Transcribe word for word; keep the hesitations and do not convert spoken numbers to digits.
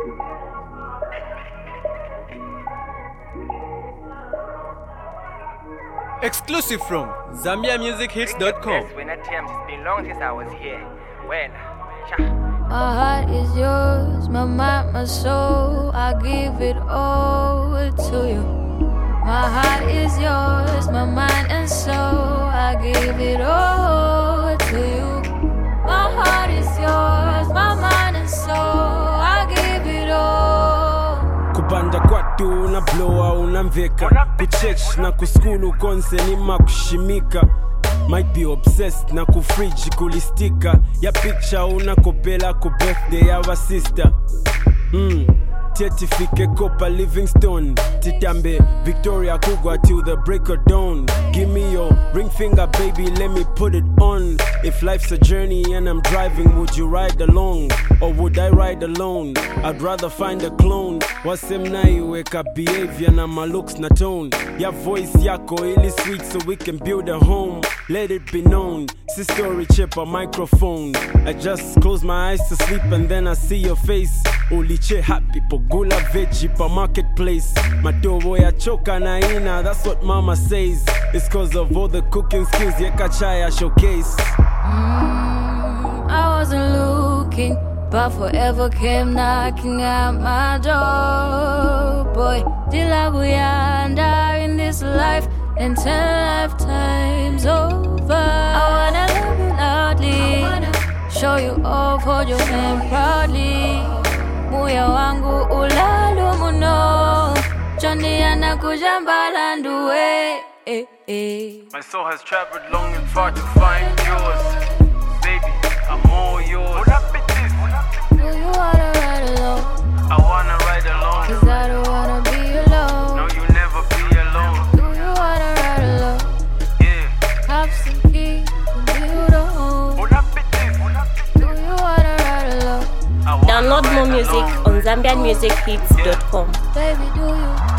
Exclusive from Zambia Music Hits dot com. It's been long since I was here. Well, my heart is yours, my mind, my soul. I give it all to you. My heart is yours, my mind and soul. I give it all to you. My heart is yours, my mind and soul. I give it all. Kubanda kwatu una blowa unamveka kuchech na kuskulu konse ni makushimika. Might be obsessed na kufriji kulistika ya picture unakopela ku birthday ya wa sister. Mm. Tietifike Kopa Livingstone Titambe Victoria Kugwa till the break of dawn. Give me your ring finger baby, let me put it on. If life's a journey and I'm driving, would you ride along? Or would I ride alone? I'd rather find a clone. Wasemna iweka behavior na my looks na tone. Ya voice yako ili sweet so we can build a home. Let it be known, si story chip a microphone. I just close my eyes to sleep and then I see your face. Uliche happy pogula veggie pa marketplace. Madowo ya choka na ina, that's what mama says. It's cause of all the cooking skills yekachaya showcase. Mm, I wasn't looking, but forever came knocking at my door. Boy, dilabuyanda in this life and ten lifetimes over. I wanna love you loudly, show you off, hold your hand proudly. Muya wangu ulalo muno, Johnny anakuja mbalanduwe. Eh, eh. My soul has traveled long and far to find yours. Baby, I'm all yours. Do you wanna ride alone? I wanna ride alone. Cause I don't wanna be alone. No, you never be alone. Do you wanna ride alone? Yeah. Have some keys and build a home. Do you wanna ride alone? Download more music on Zambian Music Hits dot com. Baby, do you?